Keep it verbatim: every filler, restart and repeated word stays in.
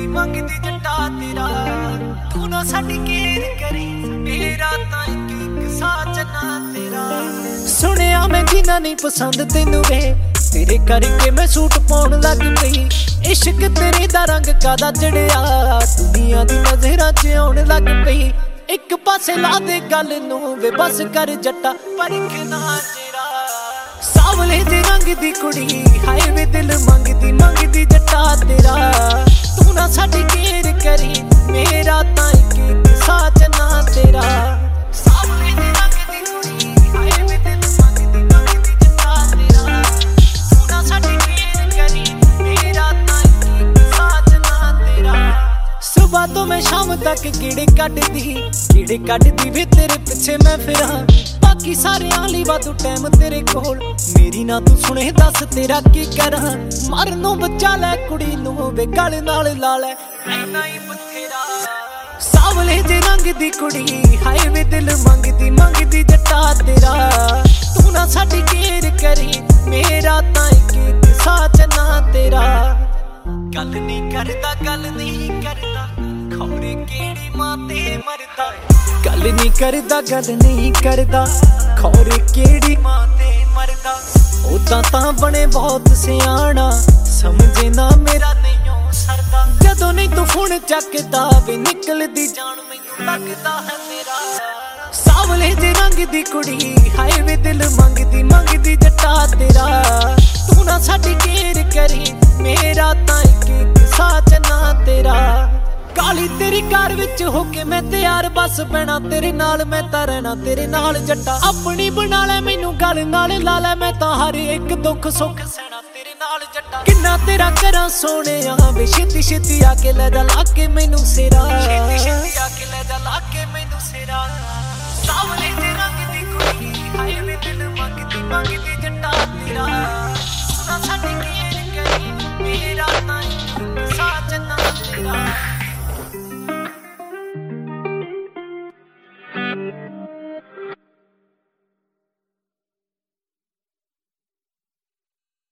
मंगदी जट्टा तेरा तू ना साडी केयर करी मेरा तां इक इक साजना तेरा। सुनिया मैं जिन्ना नहीं पसंद तेनू वे तेरे करके मैं सूट पाउण लग पई। इश्क तेरे दा रंग कादा चढ़िया दुनिया दी नज़रां च आउण लग पई। एक पासे ला दे गल नू वे बस कर जट्टा परखना तेरा। सावले दे रंग दी कुड़ी हाय वे दिल मंगदी मंगदी जट्टा तेरा तू ना साडी केयर करी मेरा तां इक इक साजना तेरा। सावले दे रंग दी कुड़ी हाय वे दिल मंगदी मंगदी जट्टा तेरा तू ना साडी केयर करी मेरा तां इक इक साजना तेरा। सुबह तो मैं शाम तक कीड़े कटदी कीड़े कटदी वे तेरे पिछे मैं फिरा बाकी सारे आली वादू टाइम तेरे कोल मेरी ना तू सुने दस तेरा की करा। मरनों बचा लै कुड़ी नू वे गल नाल ला लै इन्ना ही बथेरा। सावले दे रंग दी कुड़ी हाय वे दिल मंगदी मंगदी जट्टा तेरा तू ना साडी केयर करी मेरा तां इक इक साजना तेरा। गल नहीं करदा गल नहीं करदा खौरे केड़ी मां ते मरदा। गल नहीं करदा गल नहीं करदा खौरे केड़ी मां ते मरदा। उदां तां बने बहुत सियाणा समझे ना मेरा नहीं सरदा। जदों नहीं तू फोन चकदा वे निकलदी जान मैनू लगदा है मेरा। सावले दे रंग दी कुड़ी हाय वे दिल मंगदी मंगदी जट्टा तेरा तू ना साडी केयर करी मेरा तां इक इक साजना तेरा। काली तेरी कार विच होके मैं तैयार बस पैना तेरे नाल मैं तां रहना तेरे नाल जट्टा। अपनी बना लै मैनू गल नाल ला लै मैं तां हर एक दुख सुख सहना तेरे नाल जट्टा। किन्ना तेरा करा सोहणिया वे छेती छेती आके लै जा ला के मैनू सिरा छेती छेती आके लै जा ला के मैनू सिरा।